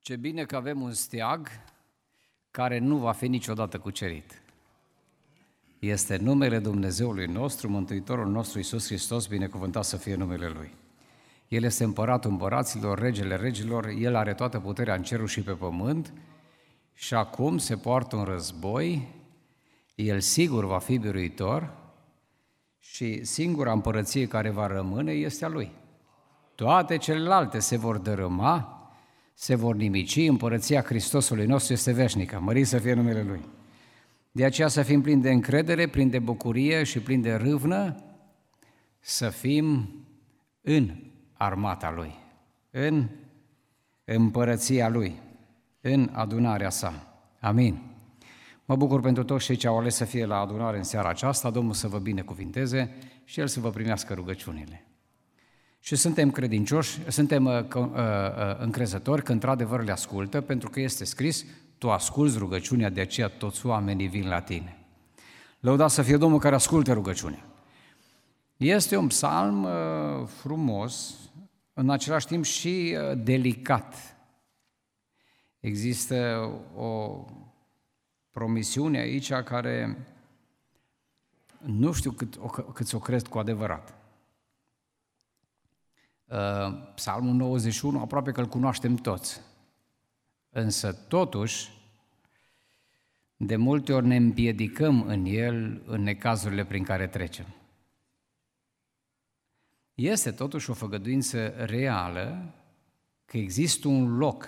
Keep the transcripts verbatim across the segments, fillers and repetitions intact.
Ce bine că avem un steag care nu va fi niciodată cucerit. Este numele Dumnezeului nostru, Mântuitorul nostru Iisus Hristos, binecuvântat să fie numele Lui. El este împăratul împăraților, regele regilor, El are toată puterea în cerul și pe pământ și acum se poartă un război, El sigur va fi biruitor și singura împărăție care va rămâne este a Lui. Toate celelalte se vor dărâma, se vor nimici, împărăția Hristosului nostru este veșnică, mărit să fie numele Lui. De aceea să fim plini de încredere, plini de bucurie și plini de râvnă, să fim în armata Lui, în împărăția Lui, în adunarea sa. Amin. Mă bucur pentru toți cei ce au ales să fie la adunare în seara aceasta, Domnul să vă binecuvinteze și El să vă primească rugăciunile. Și suntem credincioși, suntem uh, uh, uh, încrezători că într-adevăr le ascultă, pentru că este scris, tu asculți rugăciunea, de aceea toți oamenii vin la tine. Lăudat să fie Domnul care ascultă rugăciunea. Este un psalm uh, frumos, în același timp și uh, delicat. Există o promisiune aici care nu știu cât o, cât o cred cu adevărat. Psalmul nouăzeci și unu, aproape că îl cunoaștem toți, însă totuși de multe ori ne împiedicăm în el în necazurile prin care trecem. Este totuși o făgăduință reală că există un loc,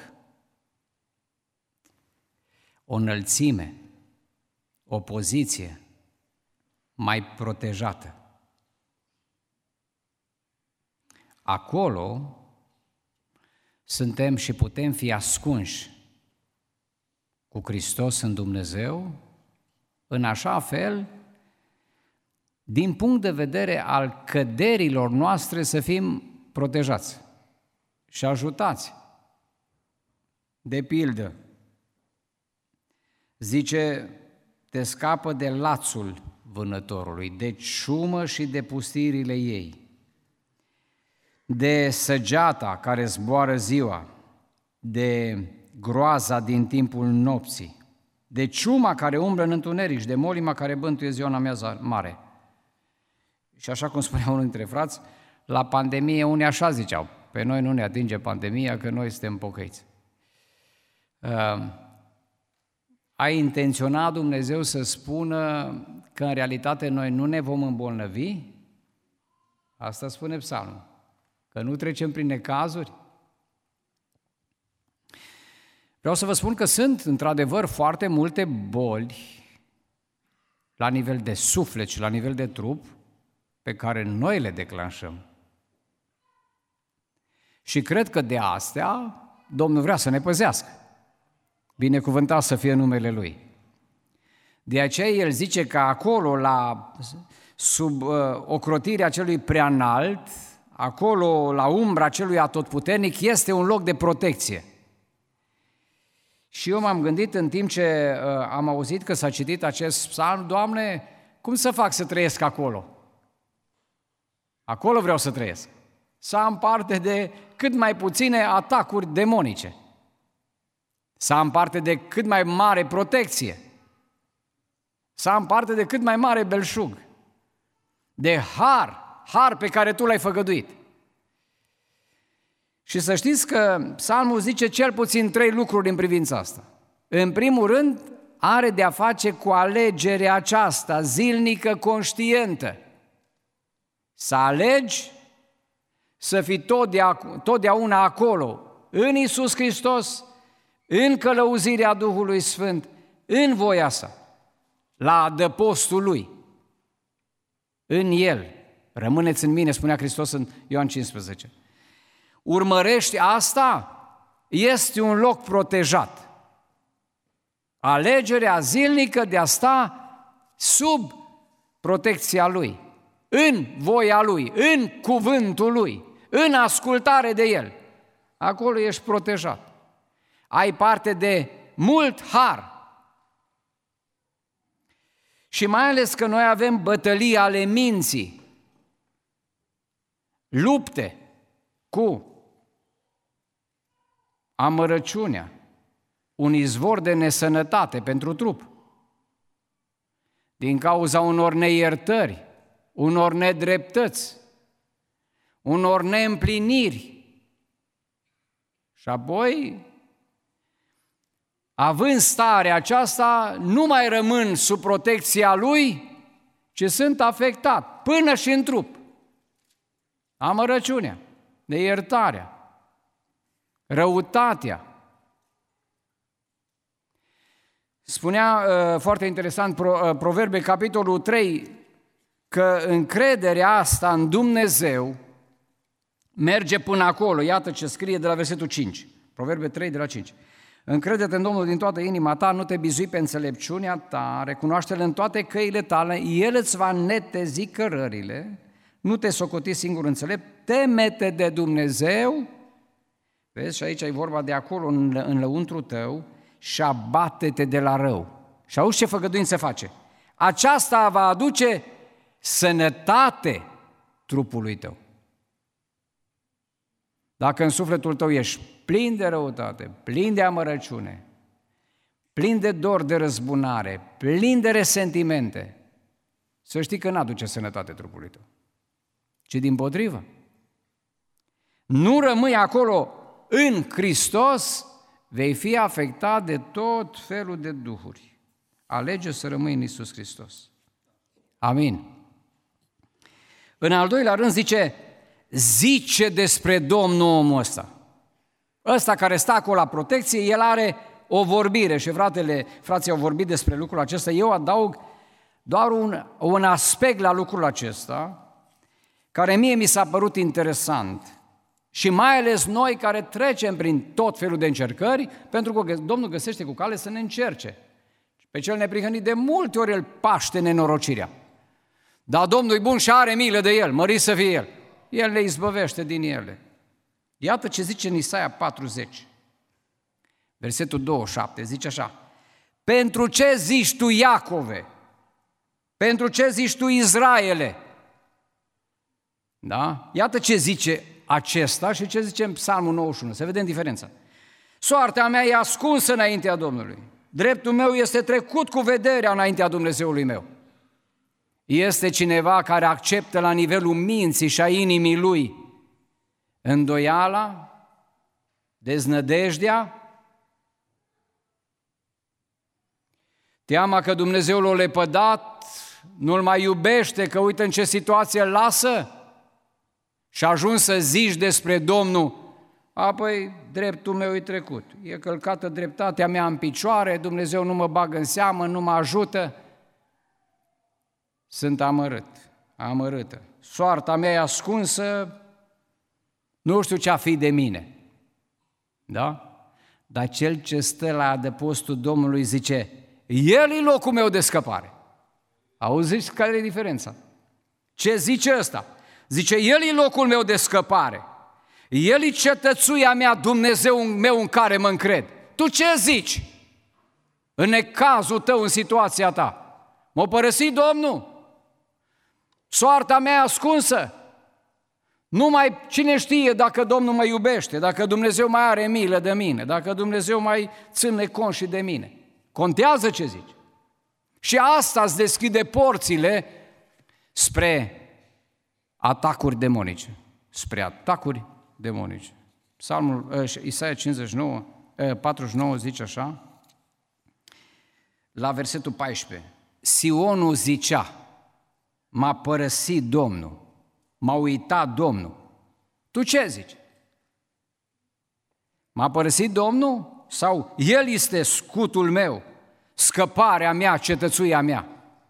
o înălțime, o poziție mai protejată. Acolo suntem și putem fi ascunși cu Hristos în Dumnezeu, în așa fel, din punct de vedere al căderilor noastre, să fim protejați și ajutați. De pildă, zice, te scapă de lațul vânătorului, de ciumă și de pustirile ei, de săgeata care zboară ziua, de groaza din timpul nopții, de ciuma care umblă în întuneric și de molima care bântuie ziua în amiază mare. Și așa cum spunea unul dintre frați, la pandemie unii așa ziceau, pe noi nu ne atinge pandemia, că noi suntem pocăiți. Uh, a intenționat Dumnezeu să spună că în realitate noi nu ne vom îmbolnăvi? Asta spune psalmul. Că nu trecem prin necazuri? Vreau să vă spun că sunt, într-adevăr, foarte multe boli la nivel de suflet și la nivel de trup pe care noi le declanșăm. Și cred că de astea Domnul vrea să ne păzească. Binecuvântat să fie numele Lui. De aceea El zice că acolo, la, sub uh, ocrotirea celui preanalt, acolo, la umbra celui atotputernic, este un loc de protecție. Și eu m-am gândit în timp ce uh, am auzit că s-a citit acest psalm, Doamne, cum să fac să trăiesc acolo? Acolo vreau să trăiesc. Să am parte de cât mai puține atacuri demonice. Să am parte de cât mai mare protecție. Să am parte de cât mai mare belșug. De har. Har pe care tu l-ai făgăduit. Și să știți că psalmul zice cel puțin trei lucruri în privința asta. În primul rând, are de-a face cu alegerea aceasta zilnică, conștientă. Să alegi să fii totdeauna acolo, în Iisus Hristos, în călăuzirea Duhului Sfânt, în voia sa, la adăpostul Lui, în El. Rămâneți în mine, spunea Hristos în Ioan cincisprezece. Urmărești asta, este un loc protejat. Alegerea zilnică de a sta sub protecția Lui, în voia Lui, în cuvântul Lui, în ascultare de El. Acolo ești protejat. Ai parte de mult har. Și mai ales că noi avem bătălii ale minții, lupte cu amărăciunea, un izvor de nesănătate pentru trup, din cauza unor neiertări, unor nedreptăți, unor neîmpliniri. Și apoi, având starea aceasta, nu mai rămân sub protecția lui, ci sunt afectat până și în trup. Amărăciunea, neiertarea, răutatea. Spunea uh, foarte interesant Pro, uh, Proverbe, capitolul trei, că încrederea asta în Dumnezeu merge până acolo. Iată ce scrie de la versetul cinci, Proverbe trei de la cinci. Încrede-te în Domnul din toată inima ta, nu te bizui pe înțelepciunea ta, recunoaște-L în toate căile tale, El îți va netezi cărările, nu te socoti singur înțelept, teme-te de Dumnezeu, vezi, și aici e vorba de acolo în, în lăuntru tău, și abate-te de la rău. Și auzi ce făgăduință face? Aceasta va aduce sănătate trupului tău. Dacă în sufletul tău ești plin de răutate, plin de amărăciune, plin de dor de răzbunare, plin de resentimente, să știi că n-aduce sănătate trupului tău, ci dimpotrivă. Nu rămâi acolo în Hristos, vei fi afectat de tot felul de duhuri. Alege să rămâi în Iisus Hristos. Amin. În al doilea rând zice, zice despre Domnul omul ăsta. Ăsta care stă acolo la protecție, el are o vorbire și fratele, frații au vorbit despre lucrul acesta. Eu adaug doar un, un aspect la lucrul acesta, care mie mi s-a părut interesant. Și mai ales noi care trecem prin tot felul de încercări, pentru că Domnul găsește cu cale să ne încerce. Pe cel neprihănit de multe ori îl paște nenorocirea. Dar Domnul e bun și are milă de el, mărit să fie el. El le izbăvește din ele. Iată ce zice în Isaia patruzeci, versetul douăzeci și șapte, zice așa: pentru ce zici tu, Iacove? Pentru ce zici tu, Israele? Da? Iată ce zice acesta și ce zice în Psalmul nouăzeci și unu. Să vedem diferența. Soarta mea e ascunsă înaintea Domnului. Dreptul meu este trecut cu vederea înaintea Dumnezeului meu. Este cineva care acceptă la nivelul minții și a inimii lui îndoiala, deznădejdea, teama că Dumnezeu l-a lepădat, nu-l mai iubește, că uite în ce situație îl lasă și ajuns să zici despre Domnul, apoi dreptul meu e trecut, e călcată dreptatea mea în picioare, Dumnezeu nu mă bagă în seamă, nu mă ajută, sunt amărât, amărâtă, soarta mea e ascunsă, nu știu ce-a fi de mine, da? Dar cel ce stă la adăpostul Domnului zice, El e locul meu de scăpare. Auziți care e diferența? Ce zice ăsta? Zice, El e locul meu de scăpare. El e cetățuia mea, Dumnezeu meu în care mă încred. Tu ce zici? În necazul tău, în situația ta. M-a părăsit Domnul? Soarta mea ascunsă? Nu mai, cine știe dacă Domnul mă iubește, dacă Dumnezeu mai are milă de mine, dacă Dumnezeu mai ține cont și de mine. Contează ce zici. Și asta îți deschide porțile spre atacuri demonice. Spre atacuri demonice. Psalmul Isaia cincizeci și nouă, patruzeci și nouă zice așa, la versetul paisprezece. Sionul zicea, m-a părăsit Domnul, m-a uitat Domnul. Tu ce zici? M-a părăsit Domnul? Sau El este scutul meu, scăparea mea, cetățuia mea?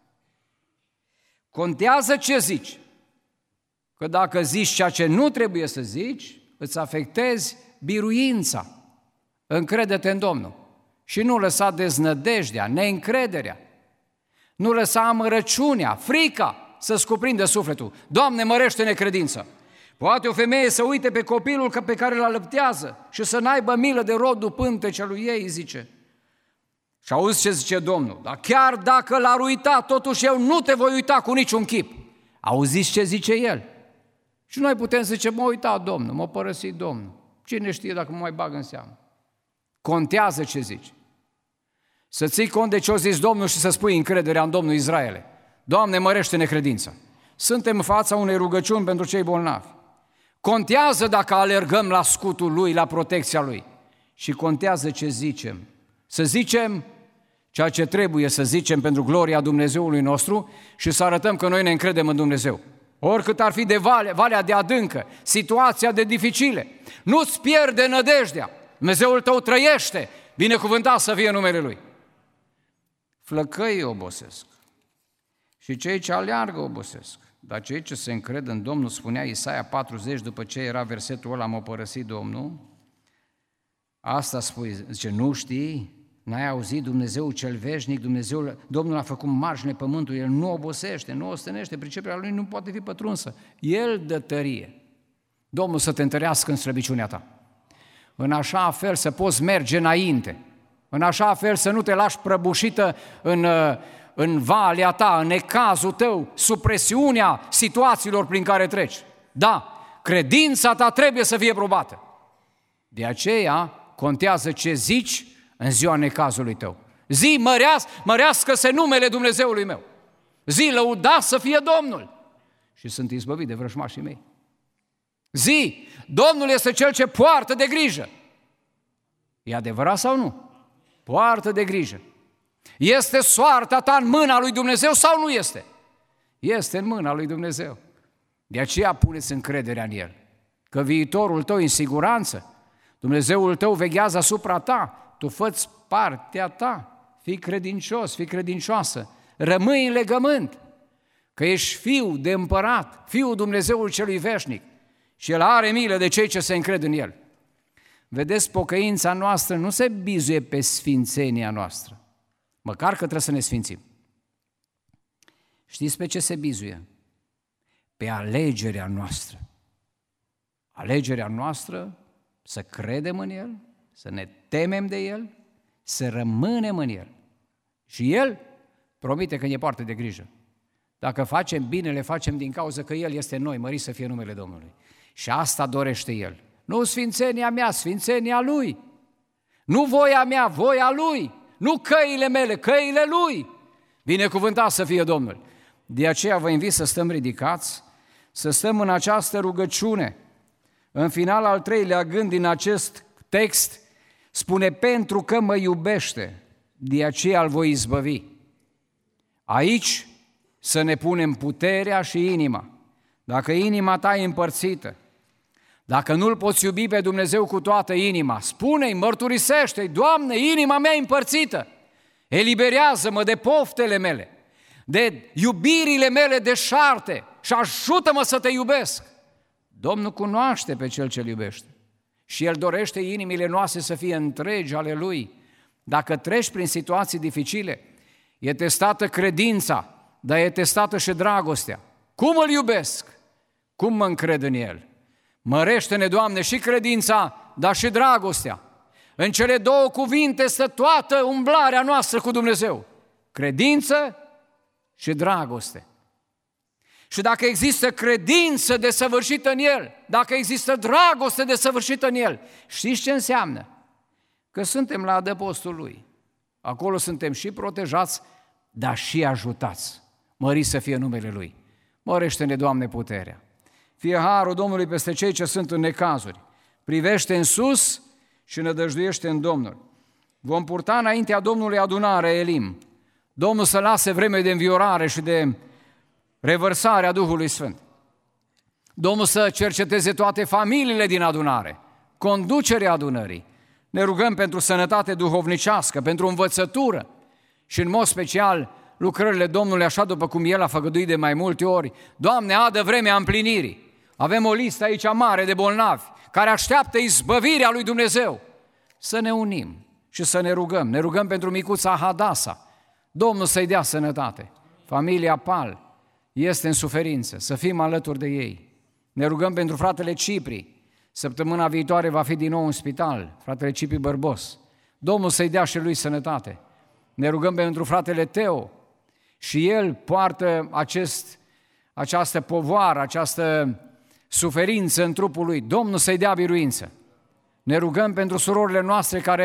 Contează ce zici. Că dacă zici ceea ce nu trebuie să zici, îți afectezi biruința. Încrede-te în Domnul. Și nu lăsa deznădejdea, neîncrederea. Nu lăsa amărăciunea, frica să-ți cuprindă sufletul. Doamne, mărește necredința. Poate o femeie să uite pe copilul pe care îl alăptează și să n-aibă milă de rodul pântecelui ei, zice. Și auzi ce zice Domnul. Dar chiar dacă l-ar uita, totuși eu nu te voi uita cu niciun chip. Auziți ce zice El? Și noi putem zice, m-a uitat Domnul, m-a părăsit Domnul. Cine știe dacă mă mai bag în seamă? Contează ce zici. Să ții cont de ce a zis Domnul și să spui încrederea în Domnul Israele. Doamne, mărește-ne credința. Suntem în fața unei rugăciuni pentru cei bolnavi. Contează dacă alergăm la scutul Lui, la protecția Lui. Și contează ce zicem. Să zicem ceea ce trebuie să zicem pentru gloria Dumnezeului nostru și să arătăm că noi ne încredem în Dumnezeu. Oricât ar fi de vale, valea de adâncă, situația de dificile, nu-ți pierde nădejdea. Dumnezeul tău trăiește, binecuvântat să fie numele Lui. Flăcăii obosesc și cei ce aleargă obosesc, dar cei ce se încred în Domnul, spunea Isaia patruzeci, după ce era versetul ăla, m-a părăsit Domnul, asta spui, zice, nu știi? N-ai auzit Dumnezeu cel veșnic, Dumnezeu, Domnul a făcut marginile pământului, El nu obosește, nu ostenește, priceperea Lui nu poate fi pătrunsă. El dă tărie. Domnul să te întărească în slăbiciunea ta. În așa fel să poți merge înainte. În așa fel să nu te lași prăbușită în, în valea ta, în necazul tău, sub presiunea situațiilor prin care treci. Da, credința ta trebuie să fie probată. De aceea contează ce zici în ziua necazului tău. Zi, mărească, mărească-se numele Dumnezeului meu. Zi, lăuda să fie Domnul. Și sunt izbăvit de vrăjmașii mei. Zi, Domnul este Cel ce poartă de grijă. E adevărat sau nu? Poartă de grijă. Este soarta ta în mâna lui Dumnezeu sau nu este? Este în mâna lui Dumnezeu. De aceea puneți încrederea în El. Că viitorul tău e în siguranță. Dumnezeul tău veghează asupra ta. Tu fă-ți partea ta, fii credincios, fii credincioasă, rămâi în legământ, că ești fiu de împărat, fiul Dumnezeului celui veșnic și El are milă de cei ce se încred în El. Vedeți, pocăința noastră nu se bizuie pe sfințenia noastră, măcar că trebuie să ne sfințim. Știți pe ce se bizuie? Pe alegerea noastră. Alegerea noastră să credem în El, să ne temem de El, să rămânem în El. Și El promite că ne poartă de grijă. Dacă facem bine, le facem din cauza că El este în noi, mărit să fie numele Domnului. Și asta dorește El. Nu sfințenia mea, sfințenia Lui. Nu voia mea, voia Lui. Nu căile mele, căile Lui. Binecuvântat să fie Domnul. De aceea vă invit să stăm ridicați, să stăm în această rugăciune. În final, al treilea gând din acest text spune, pentru că mă iubește, de aceea îl voi izbăvi. Aici să ne punem puterea și inima. Dacă inima ta e împărțită, dacă nu-L poți iubi pe Dumnezeu cu toată inima, spune-i, mărturisește-i, Doamne, inima mea e împărțită, eliberează-mă de poftele mele, de iubirile mele deșarte și ajută-mă să te iubesc. Domnul cunoaște pe cel ce-L iubește și El dorește inimile noastre să fie întregi ale Lui. Dacă treci prin situații dificile, e testată credința, dar e testată și dragostea. Cum îl iubesc? Cum mă încred în El? Mărește-ne, Doamne, și credința, dar și dragostea. În cele două cuvinte stă toată umblarea noastră cu Dumnezeu. Credință și dragoste. Și dacă există credință desăvârșită în El, dacă există dragoste desăvârșită în El, știți ce înseamnă? Că suntem la adăpostul Lui. Acolo suntem și protejați, dar și ajutați. Mărit să fie numele Lui. Mărește-ne, Doamne, puterea. Fie harul Domnului peste cei ce sunt în necazuri. Privește în sus și nădăjduiește în Domnul. Vom purta înaintea Domnului adunare Elim. Domnul să lase vreme de înviorare și de revărsarea Duhului Sfânt. Domnul să cerceteze toate familiile din adunare, conducerea adunării. Ne rugăm pentru sănătate duhovnicească, pentru învățătură și în mod special lucrările Domnului, așa după cum El a făgăduit de mai multe ori. Doamne, adă vremea împlinirii. Avem o listă aici mare de bolnavi care așteaptă izbăvirea lui Dumnezeu. Să ne unim și să ne rugăm. Ne rugăm pentru micuța Hadasa. Domnul să-i dea sănătate. Familia Pal este în suferință, să fim alături de ei. Ne rugăm pentru fratele Cipri. Săptămâna viitoare va fi din nou în spital, fratele Cipri Bărbos. Domnul să-i dea și lui sănătate. Ne rugăm pentru fratele Teo. Și el poartă acest, această povoară, această suferință în trupul lui. Domnul să-i dea biruință. Ne rugăm pentru surorile noastre care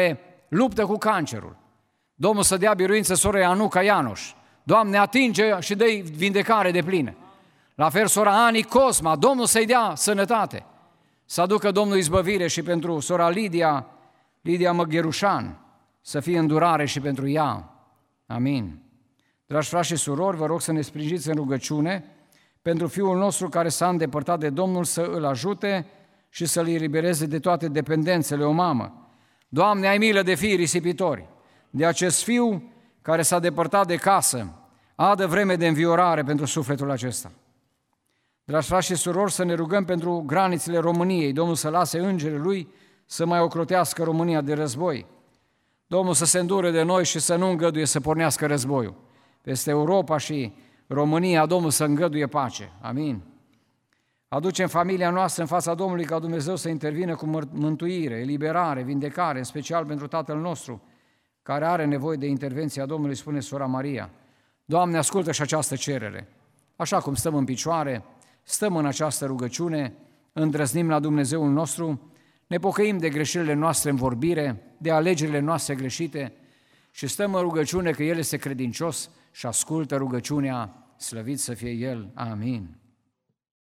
luptă cu cancerul. Domnul să dea biruință sorei Anuca Ianoș. Doamne, atinge și dă-i vindecare de plină. La fel sora Ani Cosma, Domnul să-i dea sănătate. Să aducă Domnul izbăvire și pentru sora Lidia, Lidia Măgherușan, să fie îndurare și pentru ea. Amin. Dragi frați și surori, vă rog să ne sprijiniți în rugăciune pentru fiul nostru care s-a îndepărtat de Domnul, să îl ajute și să-l elibereze de toate dependențele, o mamă. Doamne, ai milă de fii risipitori, de acest fiu care s-a depărtat de casă, adă vreme de înviorare pentru sufletul acesta. Dragi frați și surori, să ne rugăm pentru granițele României, Domnul să lase îngerii Lui să mai ocrotească România de război. Domnul să se îndure de noi și să nu îngăduie să pornească războiul. Peste Europa și România, Domnul să îngăduie pace. Amin. Aducem familia noastră în fața Domnului ca Dumnezeu să intervină cu mântuire, eliberare, vindecare, în special pentru tatăl nostru, care are nevoie de intervenția Domnului, spune sora Maria. Doamne, ascultă și această cerere. Așa cum stăm în picioare, stăm în această rugăciune, îndrăznim la Dumnezeul nostru, ne pocăim de greșelile noastre în vorbire, de alegerile noastre greșite și stăm în rugăciune că El este credincios și ascultă rugăciunea, slăvit să fie El. Amin.